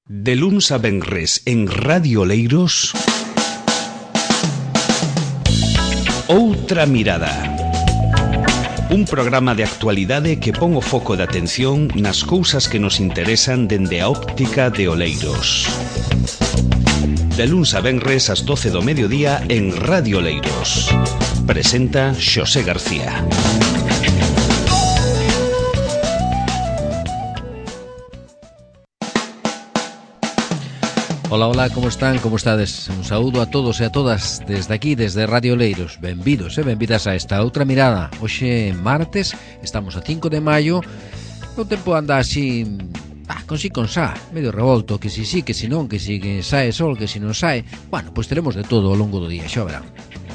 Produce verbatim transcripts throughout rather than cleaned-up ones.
De luns a venres en Radio Oleiros, Outra Mirada. Un programa de actualidade que pon o foco de atención nas cousas que nos interesan dende a óptica de Oleiros. De luns a venres ás doce do mediodía en Radio Oleiros. Presenta Xosé García. Ola, ola, como están, como estades? Un saúdo a todos e a todas desde aquí, desde Radio Oleiros. Benvidos e benvidas a esta outra mirada. Hoxe martes, estamos a cinco de maio. O tempo anda así, ah, con si con sa, medio revolto, que si si, que si non, que si que sae sol, que si non sae. Bueno, pois teremos de todo ao longo do día, xa verán.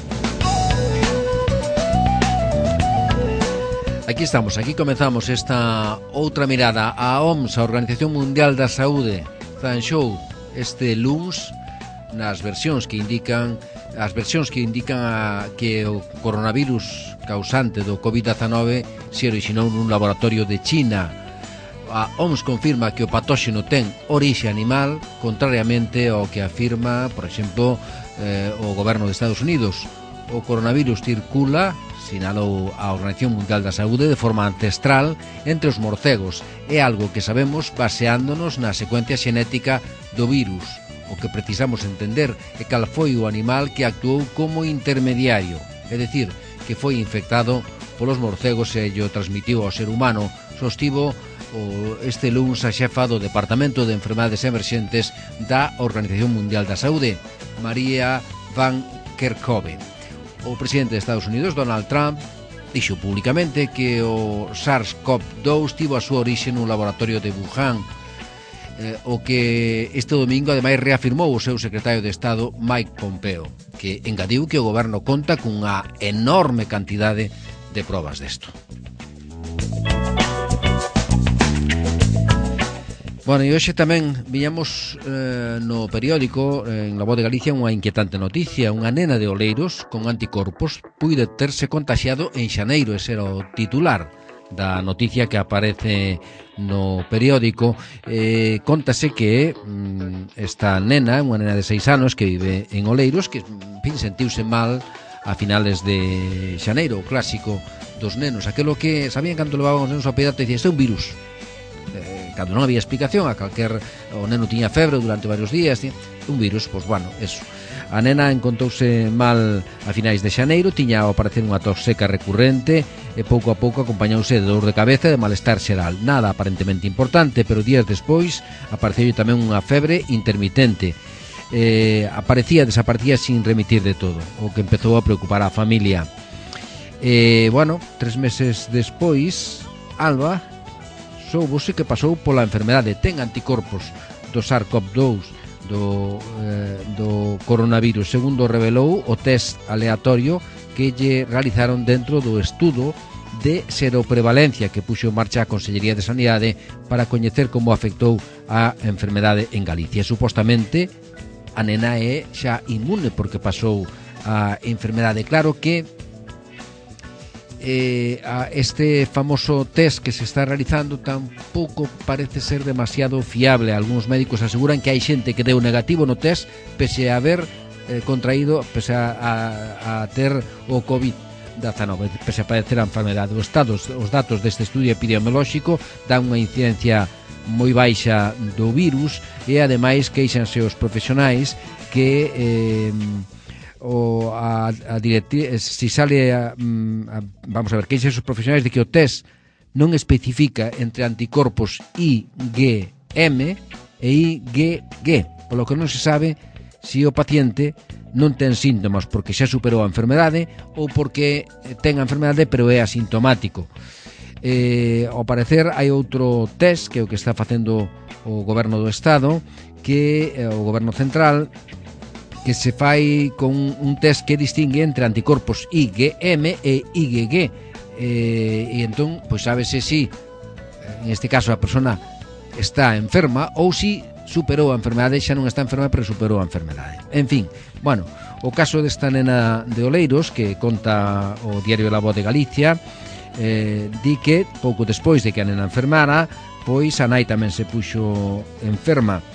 Aquí estamos, aquí comezamos esta outra mirada. A O M S, a Organización Mundial da Saúde, zanxou este luns nas versións que indican as versións que indican a, que o coronavirus causante do covid dezenove se orixinou nun laboratorio de China. A O M S confirma que o patóxeno ten orixe animal, contrariamente ao que afirma, por exemplo, eh, o goberno de Estados Unidos. O coronavirus circula, sinalou a Organización Mundial da Saúde, de forma ancestral entre os morcegos. É algo que sabemos baseándonos na secuencia xenética do virus. O que precisamos entender é cal foi o animal que actuou como intermediario, é dicir, que foi infectado polos morcegos e o transmitiu ao ser humano, sostivo o este luns a xefa do Departamento de Enfermedades Emerxentes da Organización Mundial da Saúde, Maria Van Kerkhove. O presidente de Estados Unidos, Donald Trump, dixo públicamente que o SARS-CoV dous tivo a súa orixe nun laboratorio de Wuhan, eh, o que este domingo ademais reafirmou o seu secretario de Estado, Mike Pompeo, que engadiu que o goberno conta cunha enorme cantidade de probas desto. Bueno, e hoxe tamén viñamos eh, no periódico, eh, en La Voz de Galicia, unha inquietante noticia. Unha nena de Oleiros con anticorpos puide terse contaxiado en xaneiro. Ese era o titular da noticia que aparece no periódico. Eh, contase que mm, esta nena, unha nena de seis anos que vive en Oleiros, que en fin, sentiuse mal a finales de xaneiro, o clásico dos nenos, aquelo que sabían cando levaban os nenos ao pediatra e dicían, este é un virus. Eh, cando non había explicación, a calquer o neno tiña febre durante varios días, tiña un virus, pois bueno, eso. A nena encontrouse mal a finais de xaneiro, tiña ao parecer unha tos seca recurrente e pouco a pouco acompañouse de dor de cabeza e de malestar xeral. Nada aparentemente importante, pero días despois apareceu tamén unha febre intermitente. Eh, aparecía, desaparecía sin remitir de todo, o que empezou a preocupar a familia. Eh, bueno, tres meses despois, Alba soubose que pasou pola enfermedade, ten anticorpos do SARS-CoV dous, do, eh, do coronavirus, segundo revelou o test aleatorio que lle realizaron dentro do estudo de seroprevalencia que puxo en marcha a Consellería de Sanidade para coñecer como afectou a enfermedade en Galicia. Supostamente a nena é xa inmune porque pasou a enfermedade. Claro que Eh, a este famoso test que se está realizando tampouco parece ser demasiado fiable. Algunos médicos aseguran que hai xente que deu negativo no test pese a haber eh, contraído, pese a, a, a ter o covid dezenove, pese a padecer a enfermedade. Os, estados, os datos deste estudio epidemiolóxico dan unha incidencia moi baixa do virus e ademais queixanse os profesionais que eh, o a, a directriz, si sale a, a, vamos a ver, que esos profesionais de que o test non especifica entre anticorpos I G M e I G G, polo que non se sabe se o paciente non ten síntomas porque xa superou a enfermedade ou porque ten a enfermedade pero é asintomático. Eh, ao parecer hai outro test que é o que está facendo o goberno do Estado, que é o goberno central, que se fai con un test que distingue entre anticorpos I G M e I G G, eh, e entón, pois sábese si en este caso a persona está enferma ou si superou a enfermedade, xa non está enferma pero superou a enfermedade. En fin, bueno, o caso desta nena de Oleiros que conta o diario La Voz de Galicia, eh, di que pouco despois de que a nena enfermara, pois a nai tamén se puxo enferma.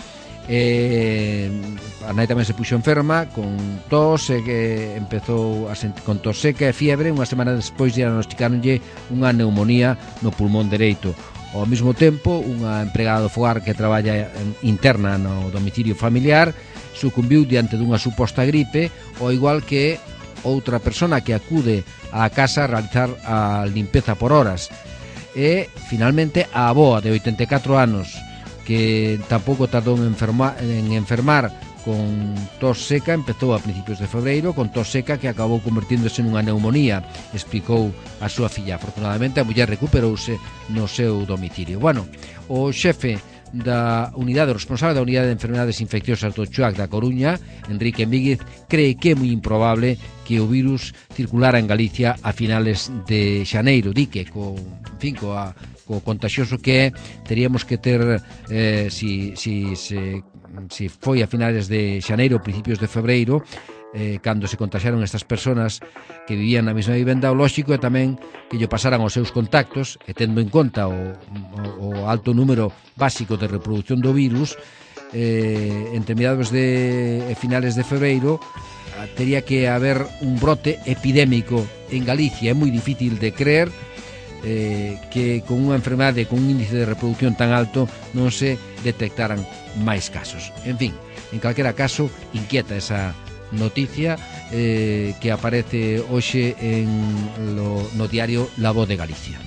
eh, a nai tamén se puxo enferma con tos e que empezou a sentir con tos seca e fiebre. Unha semana despois diagnosticáronlle unha neumonía no pulmón dereito. Ao mesmo tempo, unha empregada do fogar que traballa interna no domicilio familiar sucumbiu diante dunha suposta gripe, ao igual que outra persona que acude á casa a realizar a limpeza por horas. E, finalmente, a avoa de oitenta e catro anos, que tampouco tardou en enfermar, en enfermar con tos seca, empezou a principios de febreiro con tos seca que acabou convertíndose nunha neumonía, explicou a súa filla. Afortunadamente, a muller recuperouse no seu domicilio. Bueno, o xefe da unidade, o responsable da unidade de enfermedades infecciosas do Chuac da Coruña, Enrique Míguez, cree que é moi improbable que o virus circulara en Galicia a finales de xaneiro. Di que, co, en fin, coa, co contagioso que é, teríamos que ter, eh, si, si, si, si foi a finales de xaneiro, principios de febreiro, eh, cando se contaxaron estas personas que vivían na mesma vivenda, o lóxico é tamén que lle pasaran aos seus contactos, e tendo en conta o, o, o alto número básico de reproducción do virus, eh, entre mediados de finales de febreiro tería que haber un brote epidémico en Galicia. É moi difícil de creer eh, que con unha enfermedade con un índice de reproducción tan alto non se detectaran máis casos. En fin, en calquera caso, inquieta esa noticia eh, que aparece hoxe en lo, no diario La Voz de Galicia.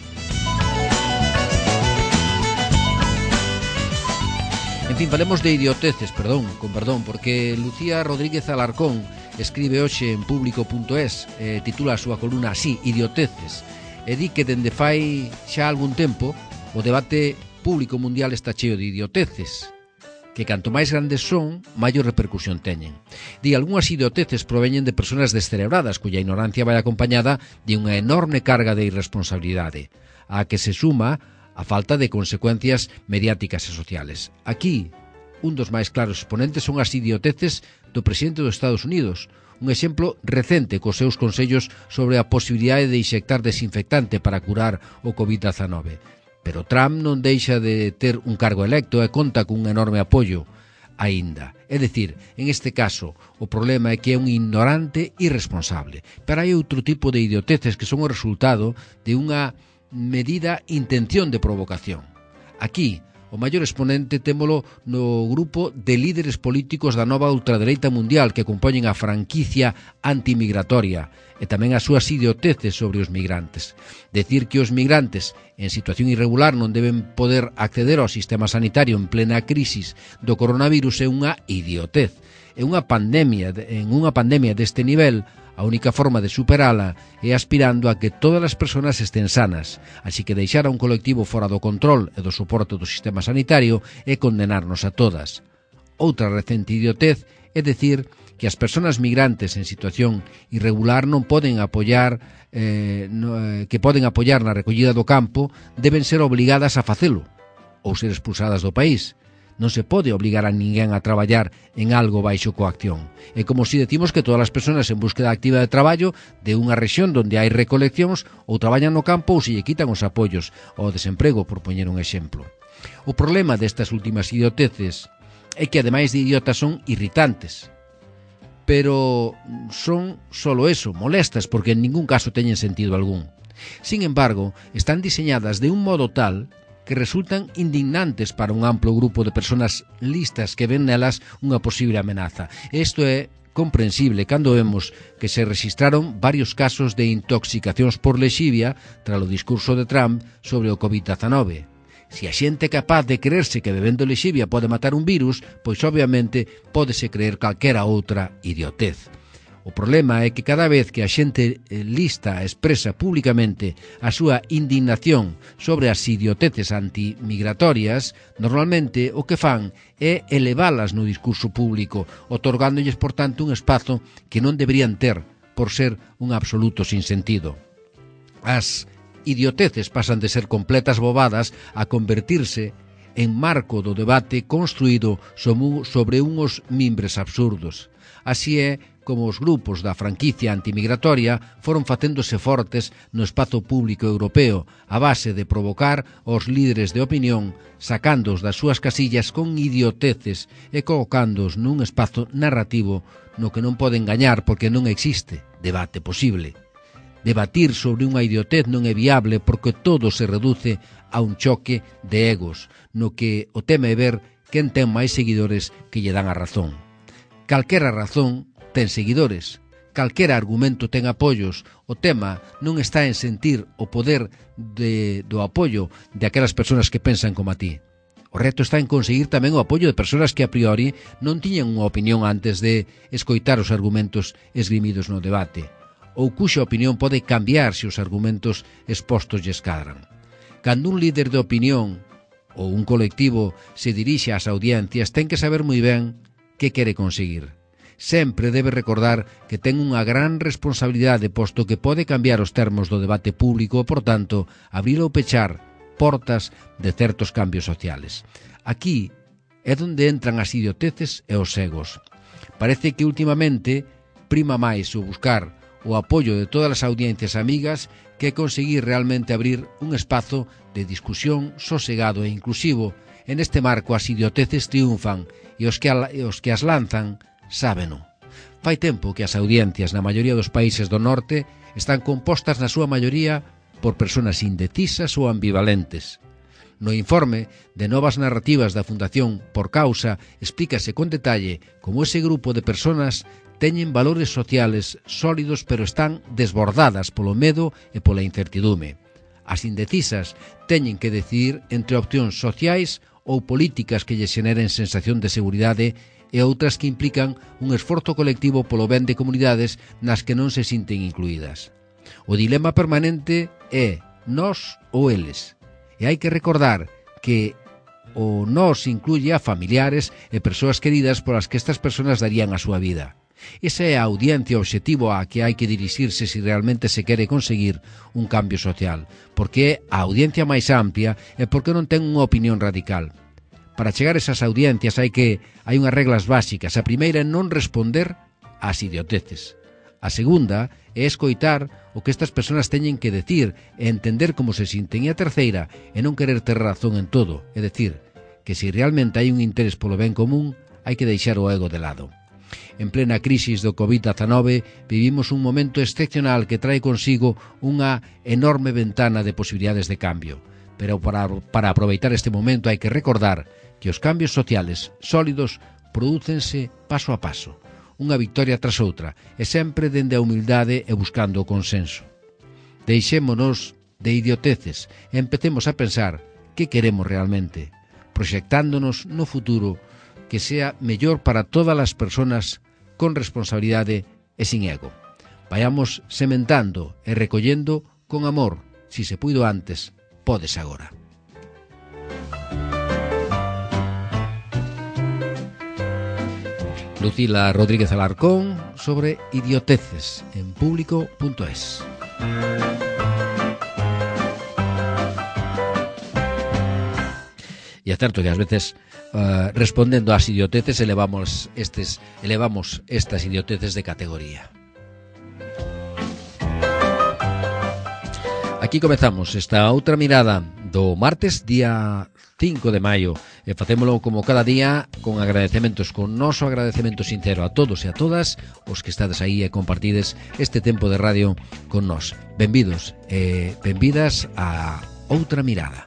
En fin, falemos de idioteces, perdón, con perdón, porque Lucía Rodríguez Alarcón escribe hoxe en público punto es, eh, titula a súa columna así, idioteces, e di que dende fai xa algún tempo o debate público mundial está cheo de idioteces, que canto máis grandes son, maior repercusión teñen. Di, algunhas idioteces proveñen de persoas descerebradas, cuya ignorancia vai acompañada de unha enorme carga de irresponsabilidade, a que se suma a falta de consecuencias mediáticas e sociales. Aquí, un dos máis claros exponentes son as idioteces do presidente dos Estados Unidos, un exemplo recente cos seus consellos sobre a posibilidade de inxectar desinfectante para curar o covid diecinueve. Pero Trump non deixa de ter un cargo electo e conta cun enorme apoio aínda. É dicir, en este caso, o problema é que é un ignorante irresponsable. Pero hai outro tipo de idioteces que son o resultado de unha medida intención de provocación. Aquí, o maior exponente témolo no grupo de líderes políticos da nova ultradereita mundial que compoñen a franquicia antimigratoria e tamén as súas idioteces sobre os migrantes. Decir que os migrantes en situación irregular non deben poder acceder ao sistema sanitario en plena crisis do coronavirus é unha idiotez. É unha pandemia, en unha pandemia deste nivel, a única forma de superala é aspirando a que todas as persoas estén sanas, así que deixar a un colectivo fora do control e do soporte do sistema sanitario é condenarnos a todas. Outra recente idiotez é decir que as persoas migrantes en situación irregular non poden apoiar eh, no, eh, que poden apoiar na recollida do campo deben ser obligadas a facelo ou ser expulsadas do país. Non se pode obligar a ninguén a traballar en algo baixo coacción. É como se decimos que todas as persoas en búsqueda activa de traballo de unha rexión onde hai recoleccións ou traballan no campo ou se lle quitan os apoios ao desemprego, por poñer un exemplo. O problema destas últimas idioteces é que, ademais de idiotas, son irritantes. Pero son solo eso, molestas, porque en ningún caso teñen sentido algún. Sin embargo, están diseñadas de un modo tal que resultan indignantes para un amplo grupo de persoas listas que ven nelas unha posible amenaza. Isto é comprensible cando vemos que se registraron varios casos de intoxicacións por lexivia tras o discurso de Trump sobre o covid diecinueve. Se a xente é capaz de creerse que bebendo lexivia pode matar un virus, pois obviamente pódese creer calquera outra idiotez. O problema é que cada vez que a xente lista expresa públicamente a súa indignación sobre as idioteces antimigratorias, normalmente o que fan é elevalas no discurso público, otorgándolles, por tanto, un espazo que non deberían ter por ser un absoluto sinsentido. As idioteces pasan de ser completas bobadas a convertirse en marco do debate construído sobre unhos mimbres absurdos. Así é como os grupos da franquicia antimigratoria foron facéndose fortes no espazo público europeo a base de provocar os líderes de opinión, sacándoos das súas casillas con idioteces e colocándoos nun espazo narrativo no que non poden gañar porque non existe debate posible. Debatir sobre unha idiotez non é viable porque todo se reduce a un choque de egos, no que o tema é ver quen ten máis seguidores que lle dan a razón. Calquera razón ten seguidores, calquera argumento ten apoios. O tema non está en sentir o poder de, do apoio de aquelas persoas que pensan como a ti. O reto está en conseguir tamén o apoio de persoas que a priori non tiñan unha opinión antes de escoitar os argumentos esgrimidos no debate, ou cuxa opinión pode cambiar se os argumentos expostos lle escadran. Cando un líder de opinión ou un colectivo se dirixe ás audiencias, ten que saber moi ben que quere conseguir. Sempre debe recordar que ten unha gran responsabilidade posto que pode cambiar os termos do debate público e, por tanto, abrir ou pechar portas de certos cambios sociales. Aquí é onde entran as idioteces e os egos. Parece que últimamente prima máis o buscar o apoio de todas as audiencias amigas que conseguir realmente abrir un espazo de discusión sosegado e inclusivo. En este marco as idioteces triunfan e os que, a, e os que as lanzan sábeno. Fai tempo que as audiencias na maioría dos países do norte están compostas na súa maioría por persoas indecisas ou ambivalentes. No informe de novas narrativas da Fundación Por Causa explícase con detalle como ese grupo de persoas teñen valores sociales sólidos pero están desbordadas polo medo e pola incertidume. As indecisas teñen que decidir entre opcións sociais ou políticas que lle xeneren sensación de seguridade e outras que implican un esforzo colectivo polo ben de comunidades nas que non se sinten incluídas. O dilema permanente é nós ou eles. E hai que recordar que o nós incluye a familiares e persoas queridas polas que estas persoas darían a súa vida. Esa é a audiencia obxectivo á que hai que dirixirse se realmente se quere conseguir un cambio social, porque é a audiencia máis amplia e porque non ten unha opinión radical. Para chegar a esas audiencias hai que hai unhas reglas básicas. A primeira é non responder ás idioteces. A segunda é escoitar o que estas persoas teñen que decir e entender como se sinten. E a terceira é non querer ter razón en todo. É dicir, que se realmente hai un interés polo ben común, hai que deixar o ego de lado. En plena crisis do covid dezenove vivimos un momento excepcional que trae consigo unha enorme ventana de posibilidades de cambio. Pero para, para aproveitar este momento hai que recordar que os cambios sociales sólidos prodúcense paso a paso, unha victoria tras outra, e sempre dende a humildade e buscando o consenso. Deixémonos de idioteces e empecemos a pensar que queremos realmente, proxectándonos no futuro que sea mellor para todas as persoas con responsabilidade e sin ego. Vayamos sementando e recollendo con amor. Si se puido antes, podes agora. Lucila Rodríguez Alarcón sobre idioteces en público punto es. E é certo que ás veces uh, respondendo ás idioteces elevamos estes elevamos estas idioteces de categoría. Aquí comezamos esta outra mirada do martes, día cinco de maio, e facémolo como cada día con agradecementos, con noso agradecemento sincero a todos e a todas os que estades aí e compartides este tempo de radio con nós. Benvidos e benvidas a outra mirada.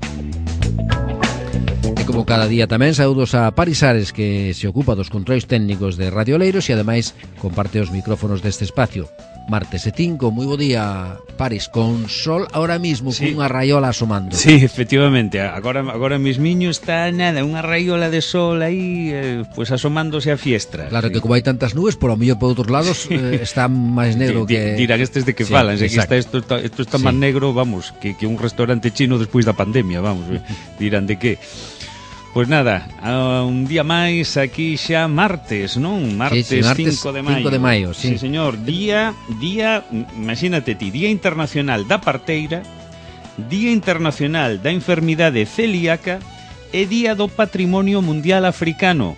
E como cada día tamén saúdos a Paris Ares, que se ocupa dos controis técnicos de Radio Oleiros e ademais comparte os micrófonos deste espacio. Martes e cinco, moi bo día, Paris, con sol ahora mismo, sí, cunha raiola asomando. Sí, efectivamente, agora agora mismiño está nada, unha raiola de sol aí, eh, pues asomándose a fiestra. Claro, sí, que como hai tantas nubes, por lo mellor por outros lados, sí, eh, está máis negro di, que... Dirán estes de que sí, falan, se que está, esto está, esto está sí, máis negro, vamos, que, que un restaurante chino despois da pandemia, vamos, dirán de que... Pois nada, un día máis aquí xa martes, non? Martes, sí, sí, martes cinco de maio. cinco de maio, sí. Sí, señor, día, día, imagínate ti, Día Internacional da Parteira, Día Internacional da Enfermidade Celíaca e Día do Patrimonio Mundial Africano.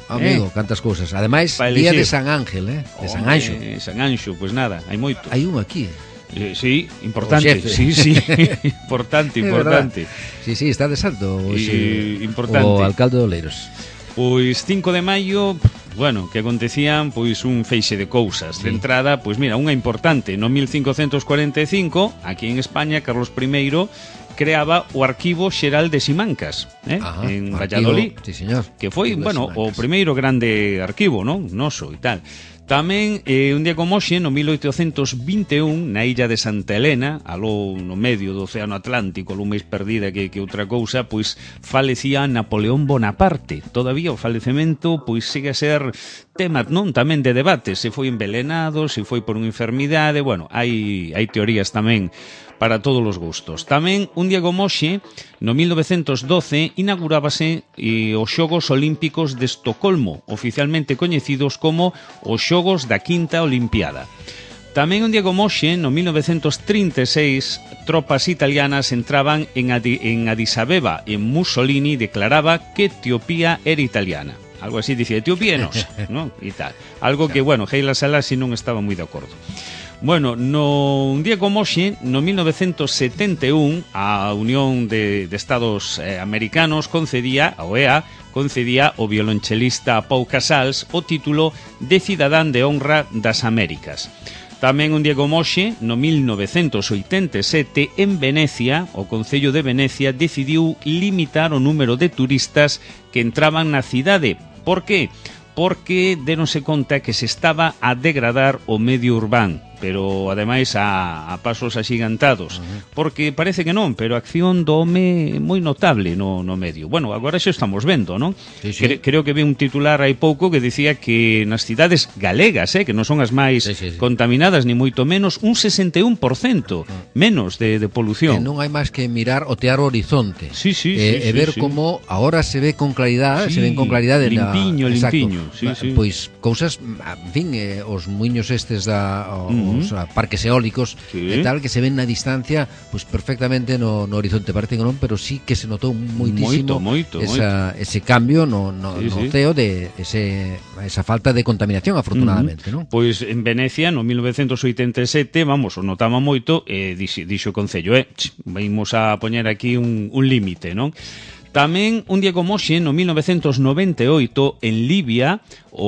Amigo, eh? Cantas cousas. Ademais, día de San Ángel, eh? De San Anxo. Eh, San Anxo, pois pues nada, hai moito. Hai un aquí. Eh, sí, importante. Sí, sí, importante, importante. Sí, sí, está de salto o, y, importante. O alcalde de Oleiros. Pois cinco de maio, bueno, que acontecían pois un feixe de cousas. Sí. De entrada, pois mira, unha importante, no mil cincocentos cuarenta e cinco, aquí en España, Carlos primeiro creaba o Arquivo Xeral de Simancas, eh? Ajá, en Valladolid, sí, señor. Que foi, bueno, o primeiro grande arquivo, non? Noso e tal. Tamén, eh, un día como hoxe, no mil oitocentos vinte e un, na illa de Santa Helena, aló no medio do Océano Atlántico, aló máis perdida que, que outra cousa, pois falecía Napoleón Bonaparte. Todavía o falecemento, pois sigue a ser tema, non? Tamén de debate, se foi envelenado, se foi por unha enfermidade, bueno, hai, hai teorías tamén para todos os gustos. Tamén, un día como hoxe, no mil novecentos doce, inaugurábase eh, os Xogos Olímpicos de Estocolmo, oficialmente coñecidos como os Xogos da Quinta Olimpiada. Tamén un día como hoxe, no mil novecentos trinta e seis, tropas italianas entraban en, Adi, en Addis Abeba e Mussolini declaraba que Etiopía era italiana. Algo así, dicía, Etiopía é nosa, non? E tal. Algo que, bueno, Haile Selassie non estaba moi de acordo. Bueno, no un día como hoxe, no mil novecentos setenta e un, a Unión de, de Estados eh, Americanos concedía, a O E A, concedía ao violonchelista Pau Casals o título de Cidadán de Honra das Américas. Tamén un día como hoxe, no mil novecentos oitenta e sete, en Venecia, o Concello de Venecia decidiu limitar o número de turistas que entraban na cidade. Por que? Porque denose conta que se estaba a degradar o medio urbán, pero ademais a, a pasos axigantados, uh-huh. Porque parece que non, pero a acción do home é moi notable no, no medio. Bueno, agora xa estamos vendo, non? Sí, sí. Cre, creo que vi un titular hai pouco que dicía que nas cidades galegas, eh, que non son as máis sí, sí, sí. contaminadas, ni moito menos, un sesenta e un por cento menos de, de polución. Que non hai máis que mirar o tear o horizonte. Sí, sí, eh, sí, e ver sí, como agora se ve con claridade, sí, se ven con claridade limpiño, na, limpiño, sí, sí. Pois cousas, en fin, eh, os muiños estes da os uh-huh. parques eólicos sí. e tal que se ven na distancia, pois perfectamente no, no horizonte, parece que non, pero sí que se notou moitísimo moito, moito, esa, moito. ese cambio no, no, sí, no sí. ceo de ese, esa falta de contaminación, afortunadamente, uh-huh. non? Pois en Venecia, no mil novecentos oitenta e sete, vamos, o notaba moito, e dixo, dixo o Concello, eh, vamos a poñer aquí un, un límite, non? Tamén, un día como hoxe, no mil novecentos noventa e oito, en Libia,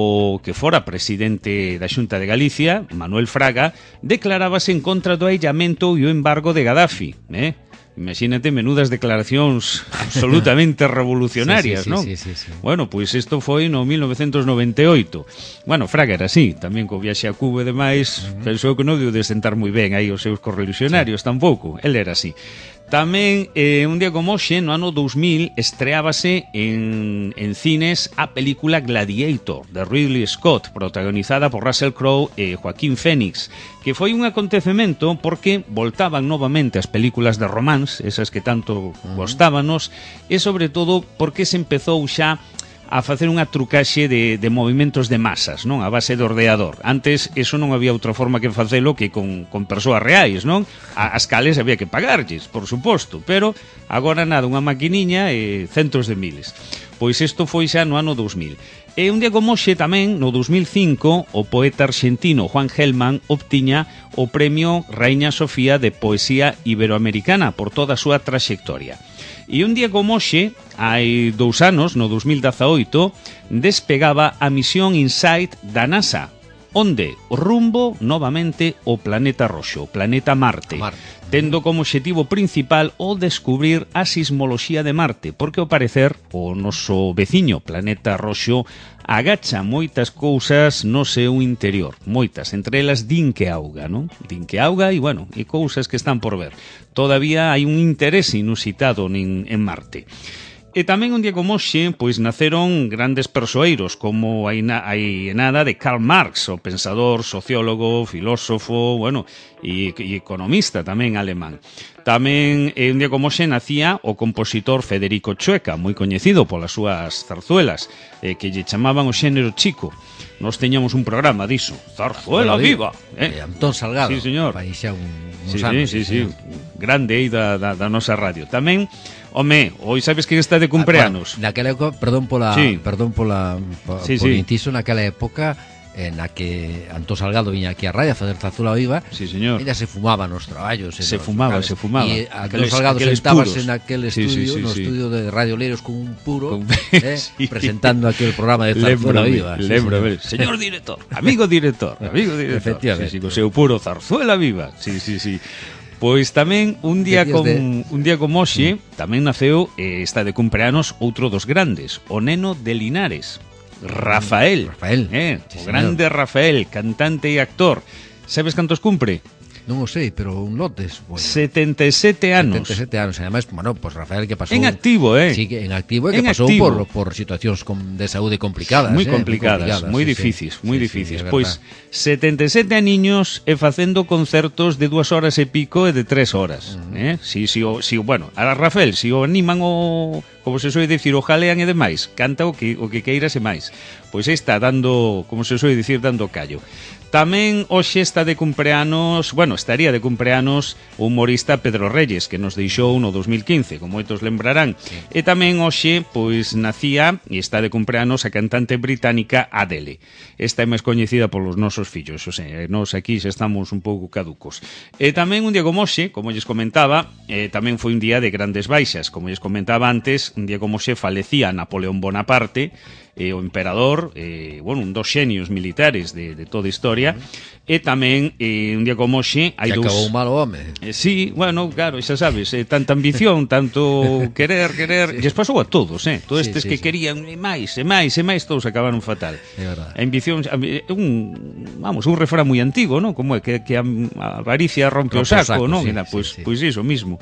o que fora presidente da Xunta de Galicia, Manuel Fraga, declarábase en contra do aillamento e o embargo de Gaddafi, eh? Imagínate, menudas declaracións absolutamente revolucionarias, sí, sí, non? Sí, sí, sí. Bueno, pois isto foi no mil novecentos noventa e oito. Bueno, Fraga era así, tamén co viaxe a Cuba e demais, uh-huh. Pensou que non deu de sentar moi ben aí os seus correligionarios, sí. Tampouco, el era así. Tamén, eh, un día como hoxe, no ano dous mil, estreábase en, en cines a película Gladiator, de Ridley Scott, protagonizada por Russell Crowe e Joaquín Phoenix, que foi un acontecemento porque voltaban novamente as películas de romance, esas que tanto gostábanos, e sobre todo porque se empezou xa a facer unha trucaxe de, de movimentos de masas, non? A base de ordenador. Antes, eso non había outra forma que facelo que con, con persoas reais, non? A, as cales había que pagarlles, por suposto, pero agora nada, unha maquiniña e centros de miles. Pois isto foi xa no ano dous mil. E un día como hoxe tamén, no dous mil cinco, o poeta argentino Juan Gelman obtiña o premio Raíña Sofía de Poesía Iberoamericana por toda a súa traxectoria. E un día como hoxe, hai dous anos, no dous mil dezaoito, despegaba a misión InSight da NASA, onde rumbo novamente o planeta roxo, o planeta Marte, Marte, tendo como obxectivo principal o descubrir a sismoloxía de Marte, porque ao parecer o noso veciño planeta roxo agacha moitas cousas no seu interior, moitas, entre elas din que auga, non? Din que auga e, bueno, e cousas que están por ver. Todavía hai un interese inusitado en, en Marte. E tamén un día como hoxe, pois naceron grandes persoeiros, como hai, na, hai nada de Karl Marx, o pensador, sociólogo, filósofo, bueno, e, e economista tamén alemán. Tamén eh, un día como hoxe nacía o compositor Federico Chueca, moi coñecido polas súas zarzuelas, eh, que lle chamaban o xénero chico. Nos teñamos un programa diso, Zarzuela Viva, eh? Antón Salgado. Sí, señor. Vai xa un, uns sí, anos, sí, sí, sí, grande aí da, da, da nosa radio. Tamén Home, hoy sabes quen está de cumpleanos? Ah, bueno, naquela época, perdón pola, sí. perdón pola, po, sí, por sí. inciso, naquela época en na que Antón Salgado viña aquí a radio a facer Tazuela Viva, sí, señor. Ella se fumaba nos traballos, se nos fumaba, locales. se fumaba. E Antón Salgado sentábase naquel estudio, sí, sí, sí, no sí. estudio de Radio Oleiros con un puro, con... eh, sí. presentando aquí el programa de Zarzuela Viva. Lembro, sí, señor director, amigo director, amigo director. Efectivamente. Sí, sí, con seu puro Zarzuela Viva. Sí, sí, sí. Pois tamén un día con de... un día como hoxe tamén naceu e eh, está de cumpleanos outro dos grandes, o neno de Linares. Rafael, Rafael, eh, sí, o grande Rafael, cantante e actor. Sabes cantos cumpre? Non o sei, pero un lotes, bueno. setenta e sete anos. setenta e sete anos, además, bueno, pues Rafael que pasou en activo, eh. Sí, que en activo e que en pasou activo. por por situacións con, de saúde complicadas, moi eh, complicadas, moi sí, difíciles, sí, moi sí, difíciles. sí, pois setenta e sete aniños e facendo concertos de dúas horas e pico e de tres horas, uh -huh. eh? Si si o si bueno, a Rafael, si o animan o como se soe dicir, o jalean e demais, canta o que o que queiras e máis. Pois está dando, como se soe dicir, dando callo. Tamén hoxe está de cumpleanos, bueno, estaría de cumpleanos o humorista Pedro Reyes, que nos deixou no dos mil quince, como moitos lembrarán. Sí. E tamén hoxe, pois, nacía e está de cumpleanos a cantante británica Adele. Esta é máis coñecida polos nosos fillos, o sea, nós aquí xa estamos un pouco caducos. E tamén un día como hoxe, como lles comentaba, eh, tamén foi un día de grandes baixas. Como lles comentaba antes, un día como hoxe falecía Napoleón Bonaparte, eh, o emperador, eh, bueno, un dos xenios militares de, de toda a historia, uh-huh. E tamén eh, un día como hoxe hai que dous... acabou mal o home. Eh, sí, bueno, claro, xa sabes, eh, tanta ambición, tanto querer, querer, sí. Lles pasou a todos, eh, todos estes sí, sí, que sí. querían e máis, e máis, e máis, todos acabaron fatal. É verdade. A ambición, un, vamos, un refrán moi antigo, ¿no? Como é que, que a avaricia rompe, rompe o saco, ¿no? Sí, pois, sí, sí. pois iso mismo.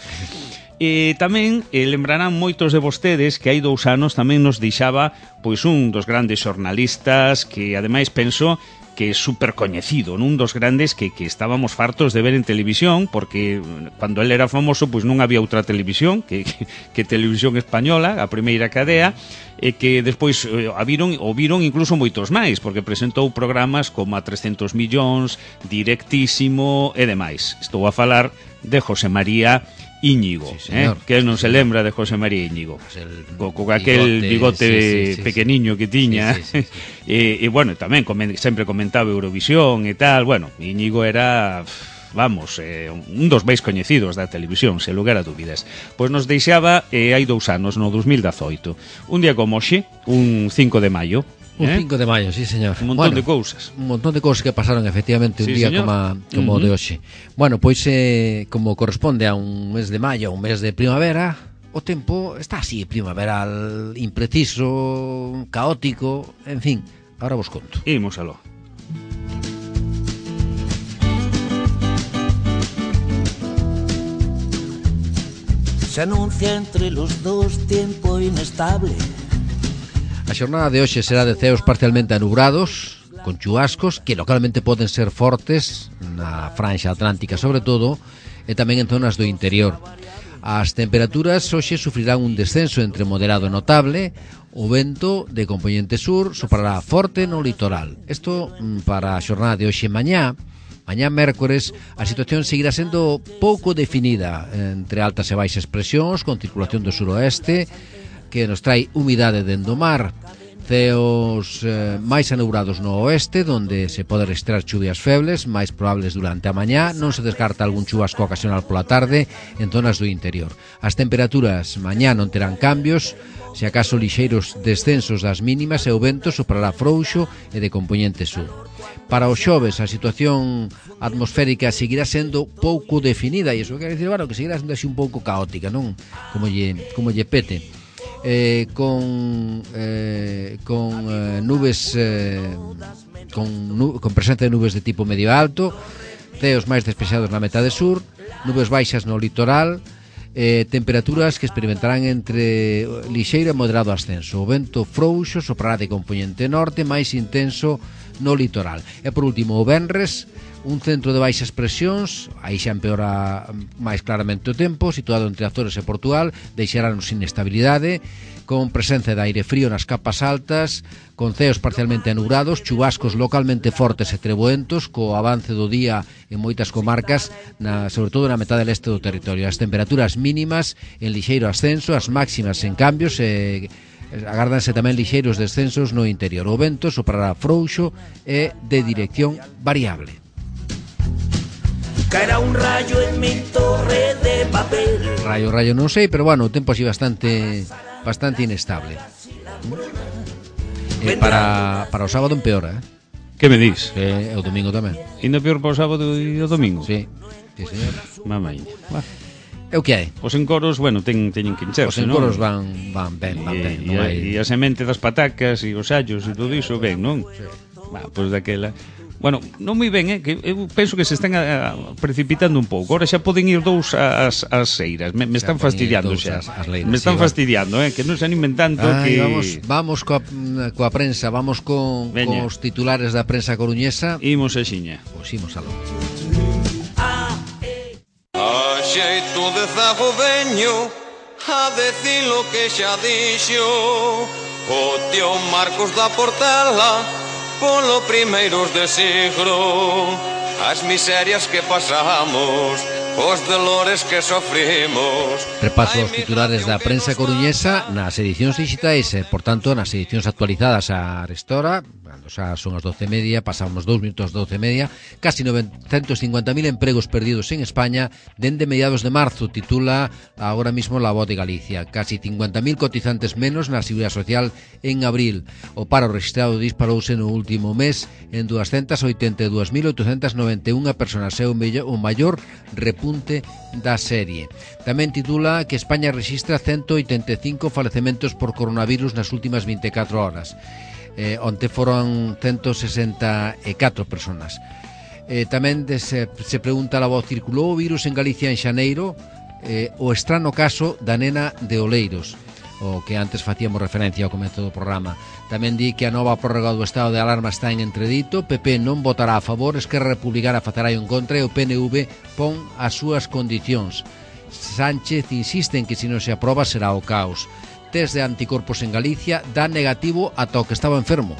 E tamén eh, lembrarán moitos de vostedes que hai dous anos tamén nos deixaba pois un dos grandes xornalistas que ademais penso que é super coñecido, un dos grandes que, que estábamos fartos de ver en televisión, porque cando ele era famoso pois non había outra televisión que, que, que Televisión Española, a primeira cadea, e que despois eh, a viron, o viron incluso moitos máis, porque presentou programas como a trescentos millóns, Directísimo e demais. Estou a falar de José María Íñigo, sí, eh? Que non se lembra de José María Íñigo, pues co, co aquel bigote, bigote sí, sí, pequeniño sí, que tiña, sí, sí, sí, sí. e, e bueno, tamén comen, sempre comentaba Eurovisión e tal. Bueno, Íñigo era, vamos, eh, un dos máis coñecidos da televisión, sen lugar a dúbidas. Pois nos deixaba eh, hai dous anos, no dos mil dezoito, un día como hoxe, un cinco de maio. Un ¿Eh? cinco de maio, sí, señor. Un montón bueno, de cousas. Un montón de cousas que pasaron efectivamente un sí, día señor. como, como uh -huh. de hoxe. Bueno, pois eh, como corresponde a un mes de maio, un mes de primavera, o tempo está así, primaveral, impreciso, caótico, en fin, ahora vos conto. Imos aló. Se anuncia entre los dos tiempo inestable. A xornada de hoxe será de ceos parcialmente anubrados, con chubascos que localmente poden ser fortes na franxa atlántica sobre todo, e tamén en zonas do interior. As temperaturas hoxe sufrirán un descenso entre moderado e notable, o vento de compoñente sur soprará forte no litoral. Isto para a xornada de hoxe mañá. Mañá mércores a situación seguirá sendo pouco definida entre altas e baixas presións con circulación do suroeste, que nos trae humidade dende o mar, ceos eh, máis anubrados no oeste, donde se pode registrar chuvias febles, máis probables durante a mañá, non se descarta algún chubasco ocasional pola tarde en zonas do interior. As temperaturas mañá non terán cambios, se acaso lixeiros descensos das mínimas e o vento soprará frouxo e de compoñente sur. Para os xoves a situación atmosférica seguirá sendo pouco definida, e iso quer dicir, bueno, que seguirá sendo así un pouco caótica, non? Como lle, como lle pete. Eh, con eh, con eh, nubes eh, con, nu, con presencia de nubes de tipo medio alto, ceos máis despexados na metade sur, nubes baixas no litoral, eh, temperaturas que experimentarán entre lixeiro e moderado ascenso. O vento frouxo soprará de compoñente norte, máis intenso no litoral. E por último, o venres, un centro de baixas presións, aí xa empeora máis claramente o tempo, situado entre Azores e Portugal, deixará-nos inestabilidade con presencia de aire frío nas capas altas, con ceos parcialmente anubrados, chubascos localmente fortes e treboentos, co avance do día en moitas comarcas, na, sobre todo na metade leste do territorio. As temperaturas mínimas en lixeiro ascenso, as máximas en cambios e agárdanse tamén lixeiros descensos no interior. O vento soprará frouxo e de dirección variable. Caerá un rayo en mi torre de papel. Rayo, rayo non sei, pero bueno, o tempo así bastante bastante inestable. E para, para o sábado empeora, eh? Que me dis? E o domingo tamén. Ainda peor para o sábado e o domingo? Sí, sí, señor. Mamaña. É o que hai. Os encoros, bueno, ten, teñen que encherse, non? Os encoros non? van, van ben, van ben. E, Non e, hai... e a semente das patacas e os allos e todo iso ben, non? Sí. Bah, pois daquela... Bueno, non moi ben, eh, que eu penso que se están a, a, precipitando un pouco. Ahora xa poden ir dous ás, ás eiras. Me, me están fastidiando xa. As, as leiras, me están sí, fastidiando, eh, que non se animen tanto. Ay, que... Vamos, vamos coa, coa prensa, vamos con, con os titulares da prensa coruñesa. Imos a xiña. Pois imos aló. A xeito de zago veño a decir lo que xa dixo o tío Marcos da Portela polo primeiros de siglo. As miserias que pasamos, os dolores que sofrimos. Repaso os titulares da prensa coruñesa nas edicións digitais e, por tanto, nas edicións actualizadas a Arestora. Cando xa son as doce e media, pasamos dous minutos das doce e media. Casi novecentos cincuenta mil empregos perdidos en España dende mediados de marzo, titula agora mismo La Voz de Galicia. Casi cincuenta mil cotizantes menos na Seguridade Social en abril. O paro registrado disparouse no último mes en doscientas oitenta e dúas mil oitocentas noventa e unha personas. É o, mellor, o maior repunte da serie. Tamén titula que España rexistra ciento oitenta e cinco falecementos por coronavirus nas últimas vinte e catro horas. Eh, onte foron ciento sesenta e catro personas. Eh, tamén de se, se pregunta a voz, circulou o virus en Galicia en xaneiro? Eh, o estrano caso da nena de Oleiros, o que antes facíamos referencia ao comezo do programa. Tamén di que a nova prórroga do estado de alarma está en entredito. P P non votará a favor, Esquerra Republicana facerá en contra e o P N V pon as súas condicións. Sánchez insiste en que se non se aproba será o caos. Test de anticorpos en Galicia dá negativo ata o que estaba enfermo,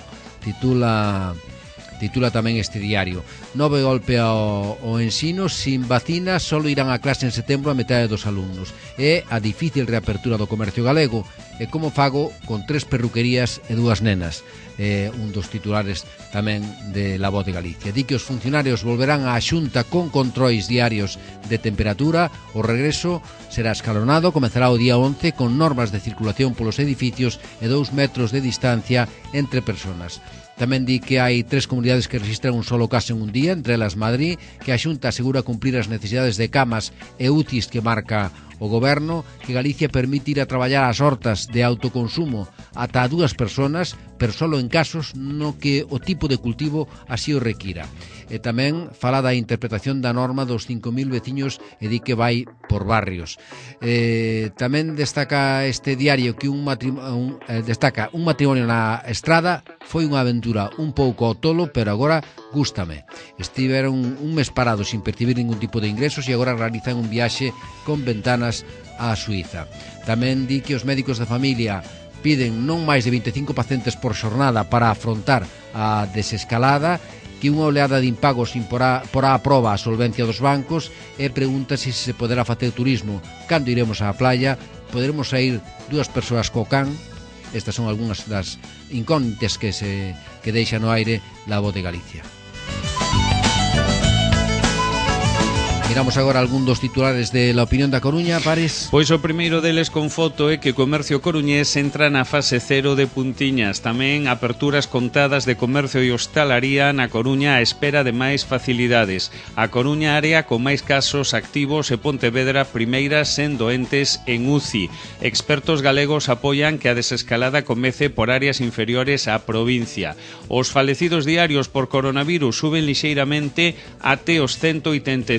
titula titula tamén este diario. Nove golpe ao, ao ensino, sin vacina solo irán a clase en setembro a metade dos alumnos. É a difícil reapertura do comercio galego e como fago con tres perruquerías e dúas nenas. É un dos titulares tamén de La Voz de Galicia. Di que os funcionarios volverán á Xunta con controis diarios de temperatura. O regreso será escalonado, comezará o día once con normas de circulación polos edificios e dous metros de distancia entre personas. Tamén di que hai tres comunidades que registran un solo caso en un día, entre elas Madrid, que a Xunta asegura cumplir as necesidades de camas e U C Is que marca o goberno, que Galicia permite ir a traballar ás hortas de autoconsumo ata a dúas personas, pero solo en casos no que o tipo de cultivo así o requira. E tamén fala da interpretación da norma dos cinco mil veciños e di que vai por barrios. Eh, tamén destaca este diario que un, matrimonio, un, eh, destaca un matrimonio na estrada foi unha aventura un pouco ao tolo, pero agora gústame. Estiveron un mes parados sin percibir ningún tipo de ingresos e agora realizan un viaxe con ventanas a Suiza. Tamén di que os médicos de familia piden non máis de veinticinco pacientes por xornada para afrontar a desescalada, que unha oleada de impagos imporá, porá a proba a solvencia dos bancos e pregunta se se poderá facer turismo. Cando iremos á playa, poderemos sair dúas persoas co can. Estas son algunhas das incógnitas que se que deixa no aire La Voz de Galicia. Miramos agora algún dos titulares de La Opinión da Coruña, Pares. Pois o primeiro deles con foto é que o comercio coruñés entra na fase cero de puntiñas. Tamén aperturas contadas de comercio e hostalaría na Coruña á espera de máis facilidades. A Coruña área con máis casos activos e Pontevedra primeiras sen doentes en U C I. Expertos galegos apoian que a desescalada comece por áreas inferiores á provincia. Os falecidos diarios por coronavirus suben lixeiramente até os ciento oitenta e cinco.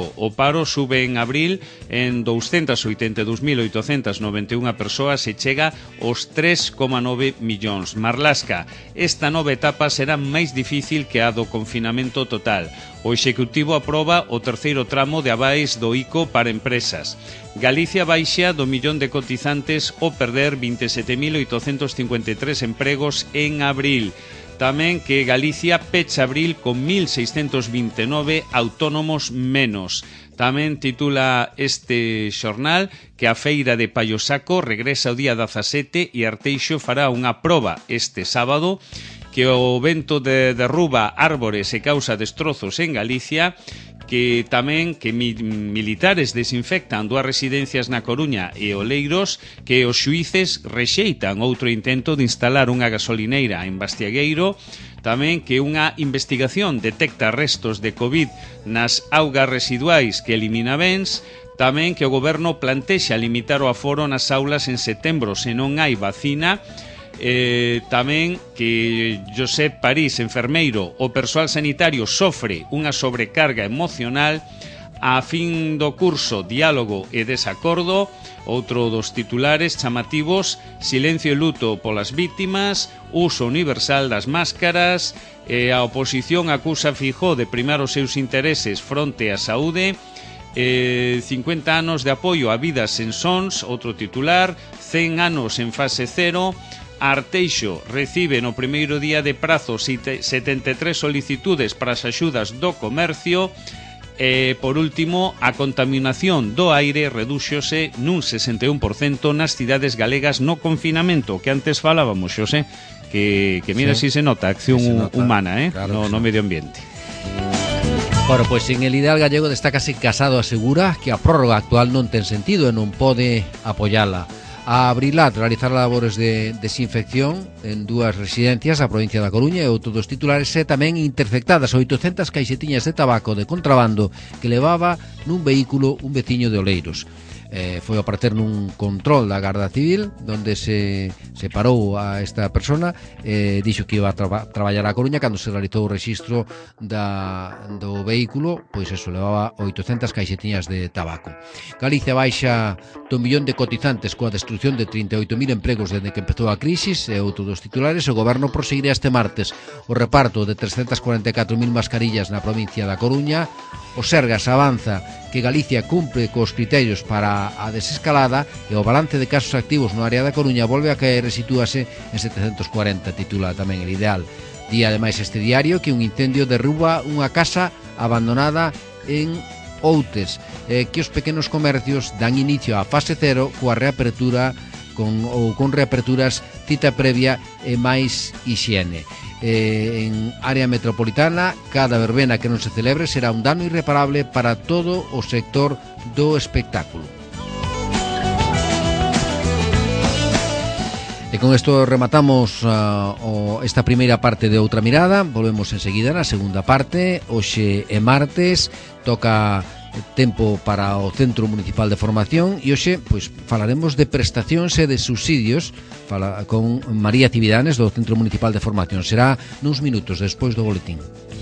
paro. O paro sube en abril en doscientos oitenta e dous mil oitocentos noventa e unha persoas e chega aos tres coma nove millóns. Marlasca, esta nova etapa será máis difícil que a do confinamento total. O Executivo aproba o terceiro tramo de avais do I C O para empresas. Galicia baixa do millón de cotizantes ao perder vinte e sete mil oitocentos cincuenta e tres empregos en abril. Tamén que Galicia pecha abril con mil seiscentos vinte e nove autónomos menos. Tamén titula este xornal que a feira de Paiosaco regresa o día dezasete e Arteixo fará unha proba este sábado, que o vento de derruba árbores e causa destrozos en Galicia, que tamén que mi, militares desinfectan dúas residencias na Coruña e Oleiros, que os xuíces rexeitan outro intento de instalar unha gasolineira en Bastiagueiro, tamén que unha investigación detecta restos de COVID nas augas residuais que elimina bens, tamén que o goberno plantexa limitar o aforo nas aulas en setembro se non hai vacina. Eh, tamén que Josep París, enfermeiro, o persoal sanitario sofre unha sobrecarga emocional. A fin do curso, diálogo e desacordo. Outro dos titulares chamativos: silencio e luto polas vítimas, uso universal das máscaras. eh, A oposición acusa Feijóo de primar os seus intereses fronte á saúde. eh, cincuenta anos de apoio a vidas sen sons, outro titular. Cen anos en fase cero. Arteixo recibe no primeiro día de prazo setenta e tres solicitudes para as axudas do comercio. E, por último, a contaminación do aire redúxose nun sesenta e un por cento nas cidades galegas no confinamento, que antes falábamos, Xosé, que, que mira sí, si se nota a acción se nota, humana eh, claro no, no medio ambiente. Bueno, pois pues en el ideal gallego destácase Casado asegura que a prórroga actual non ten sentido e non pode apoiala. A Abrilat realizar labores de desinfección en dúas residencias a provincia da Coruña e outros dos titulares e tamén interceptadas oitocentas caixetiñas de tabaco de contrabando que levaba nun vehículo un veciño de Oleiros. Eh, foi a aparecer nun control da Garda Civil onde se, se parou a esta persona e eh, dixo que iba a traba, traballar a Coruña. Cando se realizou o rexistro da, do vehículo, pois eso, levaba oitocentas caixetiñas de tabaco. Galicia baixa do millón de cotizantes coa destrucción de trinta e oito mil empregos desde que empezou a crisis e outro dos titulares. O goberno proseguirá este martes o reparto de trescentas cuarenta e catro mil mascarillas na provincia da Coruña. O Sergas avanza que Galicia cumpre cos criterios para a desescalada e o balance de casos activos no área da Coruña volve a caer e sitúase en setecentos cuarenta, titula tamén El Ideal. Di ademais este diario que un incendio derruba unha casa abandonada en Outes, eh, que os pequenos comercios dan inicio á fase cero coa reapertura con, ou con reaperturas, cita previa e máis hixiene. Eh, en área metropolitana, cada verbena que non se celebre será un dano irreparable para todo o sector do espectáculo. E con isto rematamos uh, o, esta primeira parte de Outra Mirada. Volvemos enseguida na segunda parte. Hoxe é martes, toca tempo para o Centro Municipal de Formación e hoxe pois falaremos de prestacións e de subsidios. Fala con María Cividanes do Centro Municipal de Formación. Será nuns minutos despois do boletín.